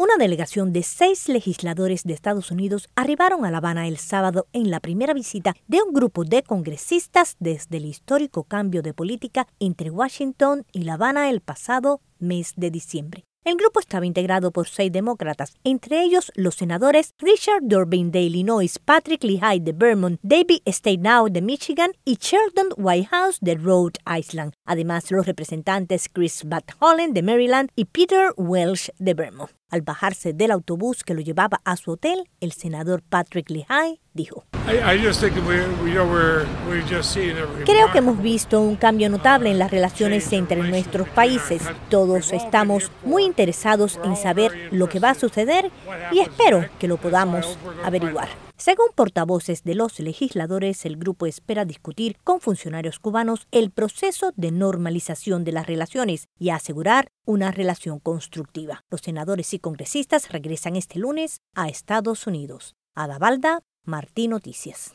Una delegación de 6 legisladores de Estados Unidos arribaron a La Habana el sábado en la primera visita de un grupo de congresistas desde el histórico cambio de política entre Washington y La Habana el pasado mes de diciembre. El grupo estaba integrado por 6 demócratas, entre ellos los senadores Richard Durbin de Illinois, Patrick Leahy de Vermont, David Stabenow de Michigan y Sheldon Whitehouse de Rhode Island. Además, los representantes Chris Van Hollen de Maryland y Peter Welch de Vermont. Al bajarse del autobús que lo llevaba a su hotel, el senador Patrick Leahy dijo: Creo que hemos visto un cambio notable en las relaciones entre nuestros países. Todos estamos muy interesados en saber lo que va a suceder y espero que lo podamos averiguar. Según portavoces de los legisladores, el grupo espera discutir con funcionarios cubanos el proceso de normalización de las relaciones y asegurar una relación constructiva. Los senadores y congresistas regresan este lunes a Estados Unidos. Ada Balda, Martí Noticias.